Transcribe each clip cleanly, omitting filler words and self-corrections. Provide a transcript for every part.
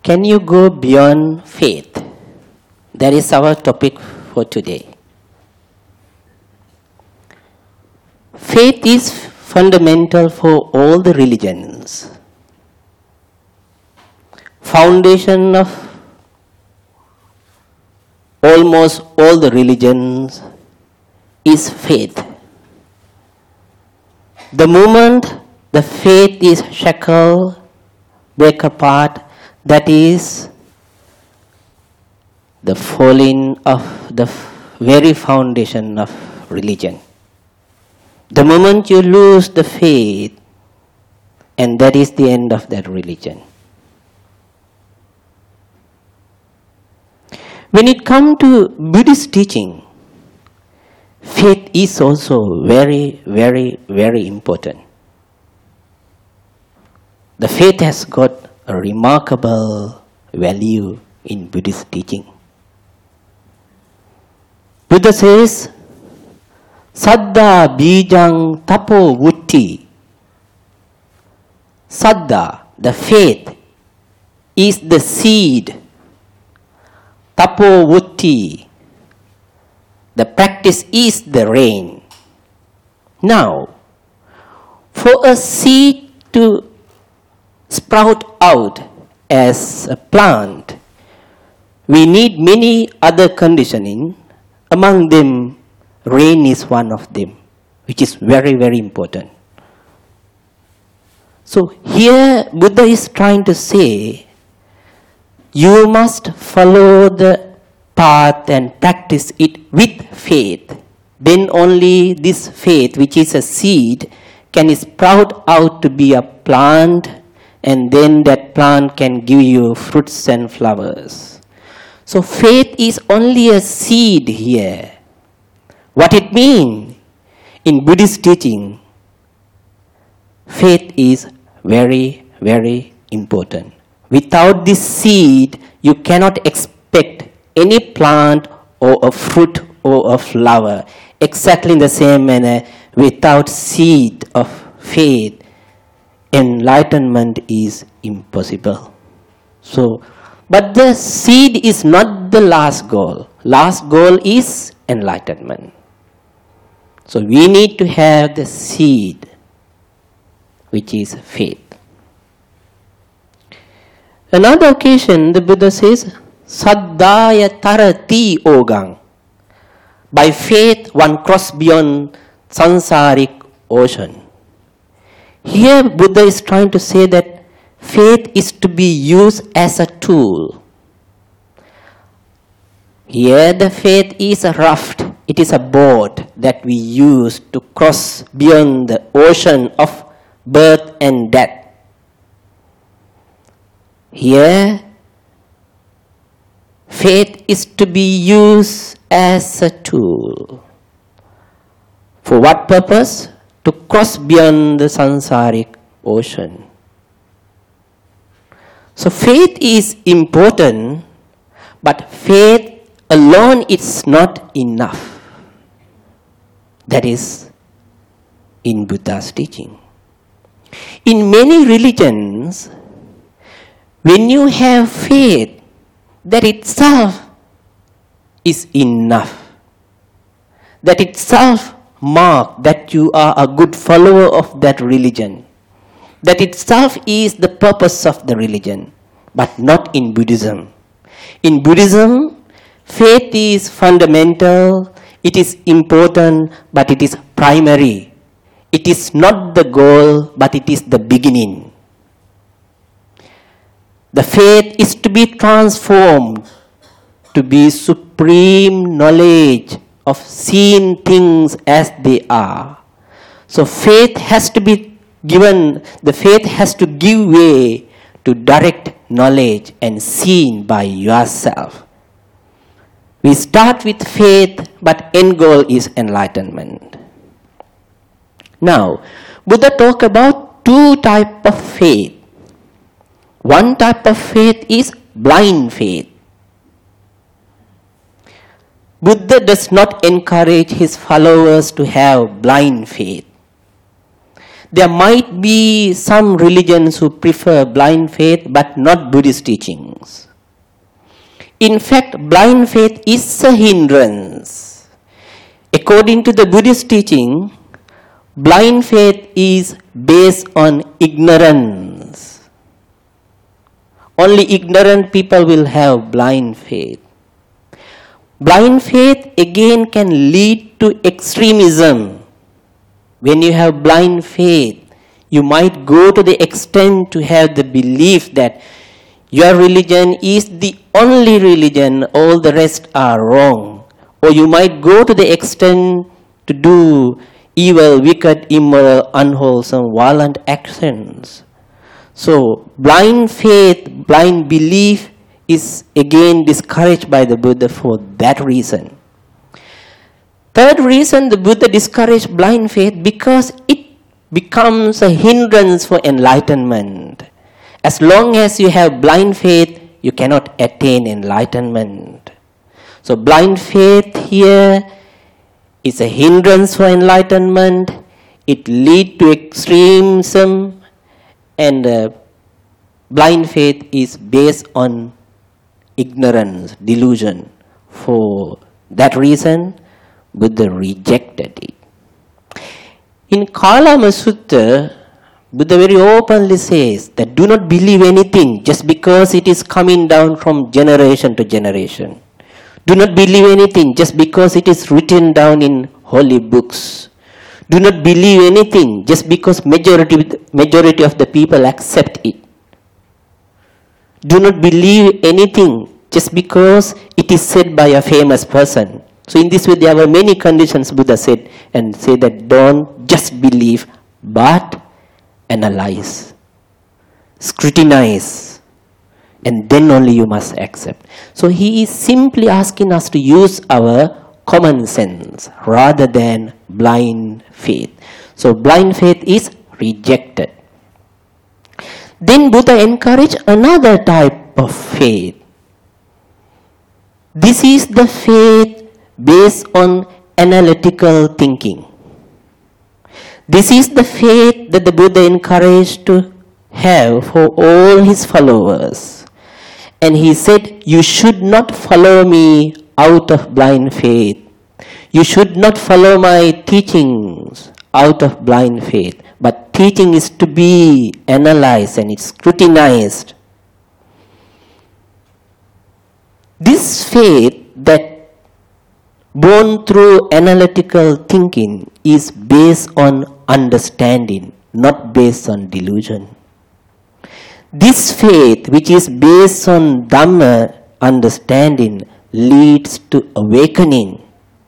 Can you go beyond faith? That is our topic for today. Faith is fundamental for all the religions. Foundation of almost all the religions is faith. The moment the faith is shackled, break apart, that is the falling of the very foundation of religion. The moment you lose the faith, and that is the end of that religion. When it comes to Buddhist teaching, faith is also very, very, very important. The faith has got a remarkable value in Buddhist teaching. Buddha says, Saddha bijang tapo vutti. Saddha, the faith, is the seed. Tapo vutti, the practice is the rain. Now, for a seed to sprout out as a plant, we need many other conditioning. Among them, rain is one of them, which is very, very important. So here Buddha is trying to say, you must follow the path and practice it with faith. Then only this faith, which is a seed, can sprout out to be a plant, and then that plant can give you fruits and flowers. So faith is only a seed here. What it means in Buddhist teaching, faith is very, very important. Without this seed, you cannot expect any plant or a fruit or a flower. Exactly in the same manner, without seed of faith, enlightenment is impossible. But the seed is not the last goal. Last goal is enlightenment. So we need to have the seed, which is faith. Another occasion, the Buddha says, Saddhaya tarati ogang. By faith, one crosses beyond sansaric ocean. Here, Buddha is trying to say that faith is to be used as a tool. Here, the faith is a raft. It is a boat that we use to cross beyond the ocean of birth and death. Here, faith is to be used as a tool. For what purpose? To cross beyond the sansaric ocean. So faith is important, but faith alone is not enough. That is in Buddha's teaching. In many religions, when you have faith, that itself is enough. That itself marks that you are a good follower of that religion. That itself is the purpose of the religion, but not in Buddhism. In Buddhism, faith is fundamental, it is important, but it is primary. It is not the goal, but it is the beginning. The faith is to be transformed to be supreme knowledge of seeing things as they are. So faith has to be given, the faith has to give way to direct knowledge and seen by yourself. We start with faith, but end goal is enlightenment. Now, Buddha talked about two types of faith. One type of faith is blind faith. Buddha does not encourage his followers to have blind faith. There might be some religions who prefer blind faith but not Buddhist teachings. In fact, blind faith is a hindrance. According to the Buddhist teaching, blind faith is based on ignorance. Only ignorant people will have blind faith. Blind faith again can lead to extremism. When you have blind faith, you might go to the extent to have the belief that your religion is the only religion, all the rest are wrong. Or you might go to the extent to do evil, wicked, immoral, unwholesome, violent actions. So, blind faith, blind belief is again discouraged by the Buddha for that reason. Third reason the Buddha discouraged blind faith because it becomes a hindrance for enlightenment. As long as you have blind faith, you cannot attain enlightenment. So blind faith here is a hindrance for enlightenment. It leads to extremism, and blind faith is based on ignorance, delusion. For that reason, Buddha rejected it. In Kalama Sutta, Buddha very openly says that do not believe anything just because it is coming down from generation to generation. Do not believe anything just because it is written down in holy books. Do not believe anything just because majority of the people accept it. Do not believe anything just because it is said by a famous person. So in this way there were many conditions Buddha said, and say that don't just believe but analyze, scrutinize, and then only you must accept. So he is simply asking us to use our common sense rather than blind faith. So blind faith is rejected. Then Buddha encouraged another type of faith. This is the faith based on analytical thinking. This is the faith that the Buddha encouraged to have for all his followers. And he said, you should not follow me out of blind faith. You should not follow my teachings out of blind faith. But teaching is to be analyzed and it's scrutinized. This faith that born through analytical thinking is based on understanding, not based on delusion. This faith, which is based on Dhamma understanding, leads to awakening.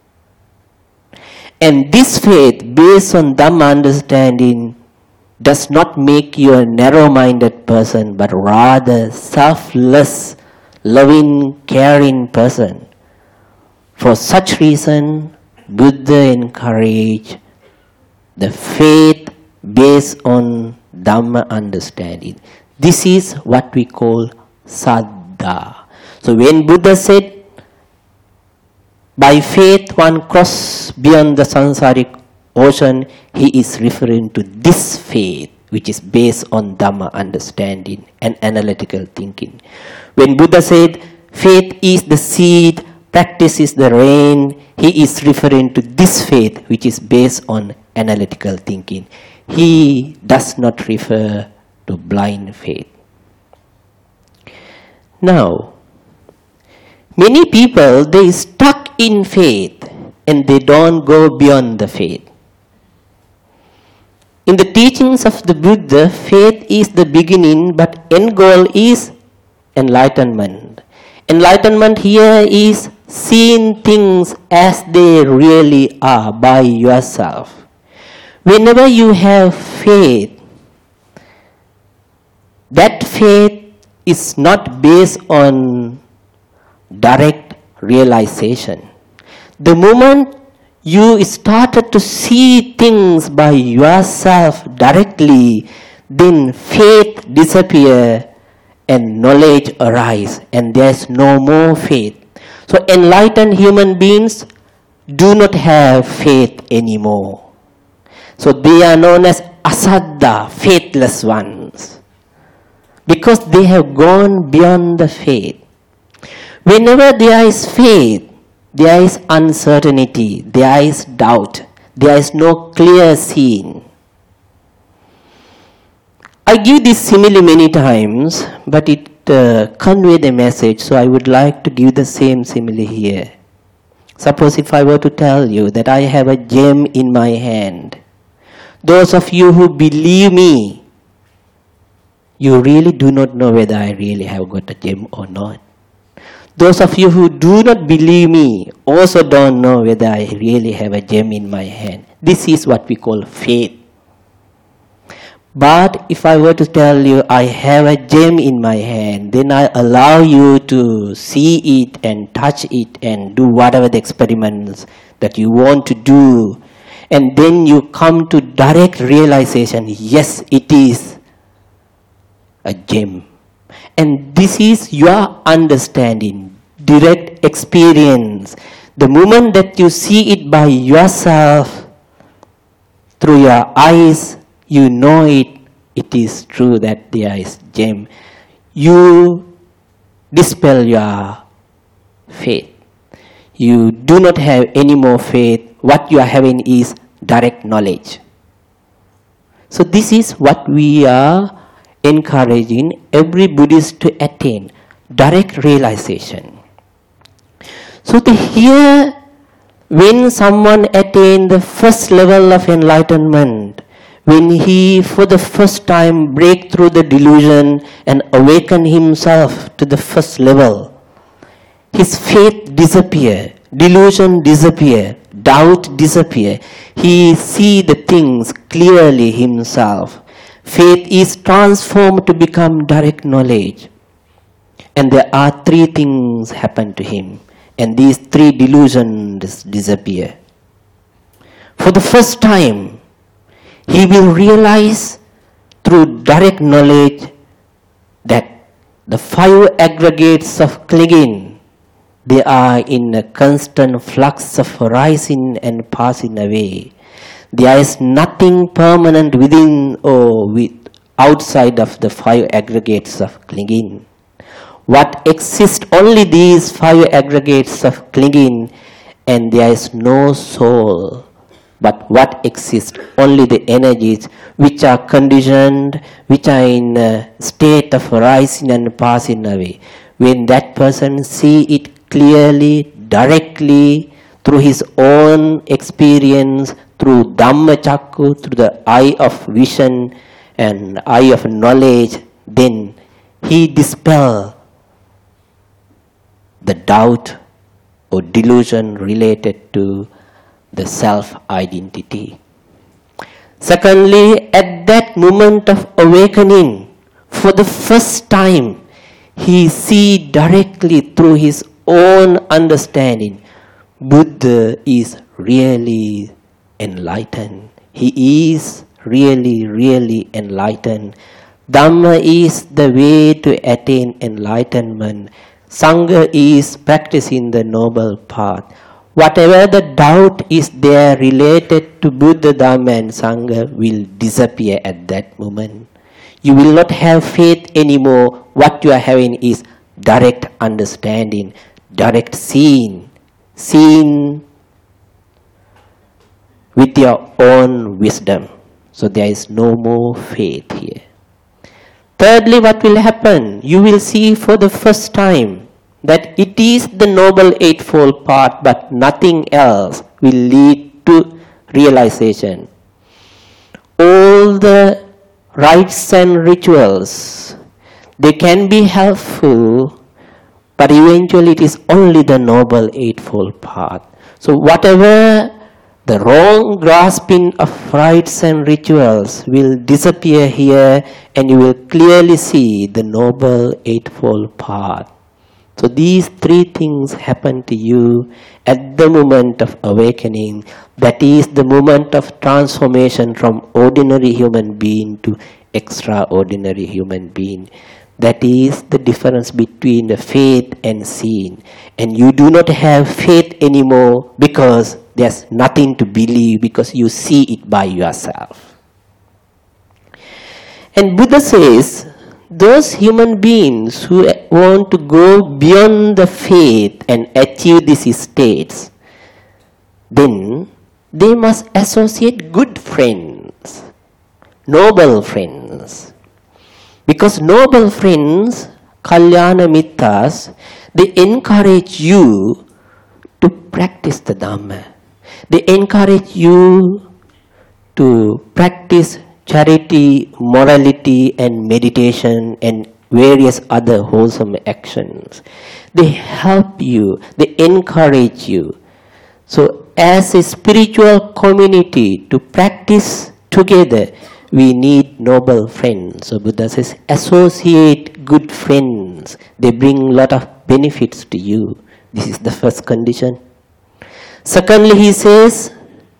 And this faith based on Dhamma understanding does not make you a narrow-minded person, but rather selfless, loving, caring person. For such reason, Buddha encouraged the faith based on Dhamma understanding. This is what we call Saddha. So when Buddha said, by faith one cross beyond the samsaric ocean, he is referring to this faith which is based on Dhamma understanding and analytical thinking. When Buddha said, faith is the seed, practice is the rain, he is referring to this faith which is based on analytical thinking. He does not refer to blind faith. Now, many people, they stuck in faith and they don't go beyond the faith. In the teachings of the Buddha, faith is the beginning, but end goal is enlightenment. Enlightenment here is seeing things as they really are by yourself. Whenever you have faith, that faith is not based on direct realization. The moment you started to see things by yourself directly, then faith disappears and knowledge arises, and there's no more faith. So enlightened human beings do not have faith anymore. So they are known as asaddha, faithless ones. Because they have gone beyond the faith. Whenever there is faith, there is uncertainty, there is doubt, there is no clear scene. I give this simile many times, but it conveys the message, so I would like to give the same simile here. Suppose if I were to tell you that I have a gem in my hand, those of you who believe me, you really do not know whether I really have got a gem or not. Those of you who do not believe me also don't know whether I really have a gem in my hand. This is what we call faith. But if I were to tell you I have a gem in my hand, then I allow you to see it and touch it and do whatever the experiments that you want to do. And then you come to direct realization, yes, it is a gem. And this is your understanding, direct experience. The moment that you see it by yourself, through your eyes, you know it is true that there is gem. You dispel your faith. You do not have any more faith. What you are having is direct knowledge. So this is what we are encouraging every Buddhist to attain, direct realization. So here, when someone attains the first level of enlightenment, when he for the first time break through the delusion and awaken himself to the first level, his faith disappear, delusion disappear, doubt disappear. He see the things clearly himself. Faith is transformed to become direct knowledge. And there are three things happen to him. And these three delusions disappear. For the first time, he will realize through direct knowledge that the five aggregates of clinging, they are in a constant flux of rising and passing away. There is nothing permanent within or outside of the five aggregates of clinging. What exists only these five aggregates of clinging, and there is no soul. But what exists only the energies which are conditioned, which are in a state of rising and passing away. When that person see it clearly, directly, through his own experience, through Dhammachakku, through the eye of vision and eye of knowledge, then he dispels the doubt or delusion related to the self-identity. Secondly, at that moment of awakening, for the first time, he see directly through his own understanding, Buddha is really enlightened. He is really, really enlightened. Dhamma is the way to attain enlightenment. Sangha is practicing the noble path. Whatever the doubt is there related to Buddha, Dhamma and Sangha will disappear at that moment. You will not have faith anymore. What you are having is direct understanding, direct seeing with your own wisdom. So there is no more faith here. Thirdly, what will happen? You will see for the first time that it is the Noble Eightfold Path, but nothing else will lead to realization. All the rites and rituals, they can be helpful, but eventually it is only the Noble Eightfold Path. So whatever the wrong grasping of rites and rituals will disappear here, and you will clearly see the Noble Eightfold Path. So these three things happen to you at the moment of awakening. That is the moment of transformation from ordinary human being to extraordinary human being. That is the difference between the faith and seeing. And you do not have faith anymore because there's nothing to believe, because you see it by yourself. And Buddha says, those human beings who want to go beyond the faith and achieve these states, then they must associate good friends, noble friends. Because noble friends, Kalyana Mittas, they encourage you to practice the Dhamma. They encourage you to practice charity, morality, and meditation, and various other wholesome actions. They help you, they encourage you. So as a spiritual community to practice together, we need noble friends. So Buddha says, associate good friends. They bring a lot of benefits to you. This is the first condition. Secondly, he says,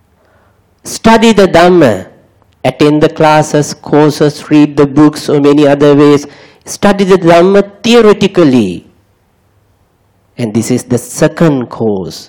study the Dhamma. Attend the classes, courses, read the books, or many other ways. Study the Dhamma theoretically. And this is the second cause,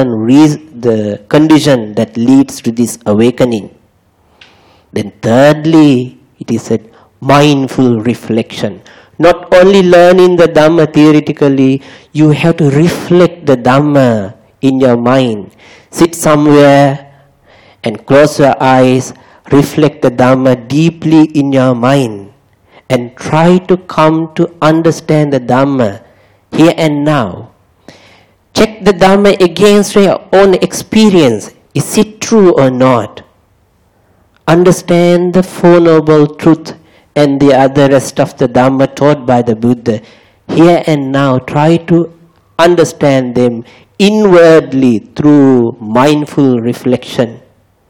the condition that leads to this awakening. Then thirdly, it is a mindful reflection. Not only learning the Dhamma theoretically, you have to reflect the Dhamma in your mind. Sit somewhere and close your eyes, reflect the Dhamma deeply in your mind, and try to come to understand the Dhamma here and now. Check the Dhamma against your own experience. Is it true or not? Understand the Four Noble Truths and the other rest of the Dhamma taught by the Buddha. Here and now, try to understand them inwardly through mindful reflection.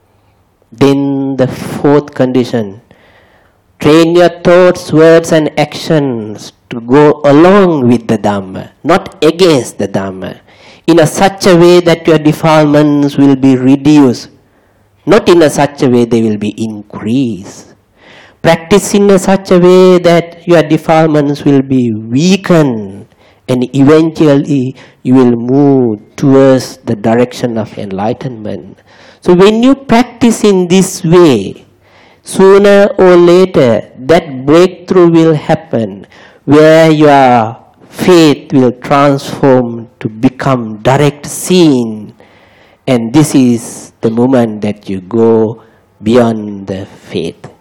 Then the fourth condition, train your thoughts, words and actions to go along with the Dhamma, not against the Dhamma, in such a way that your defilements will be reduced, not in such a way they will be increased. Practice in such a way that your defilements will be weakened, and eventually you will move towards the direction of enlightenment. So when you practice in this way, sooner or later that breakthrough will happen, where your faith will transform to become direct seeing, and this is the moment that you go beyond the faith.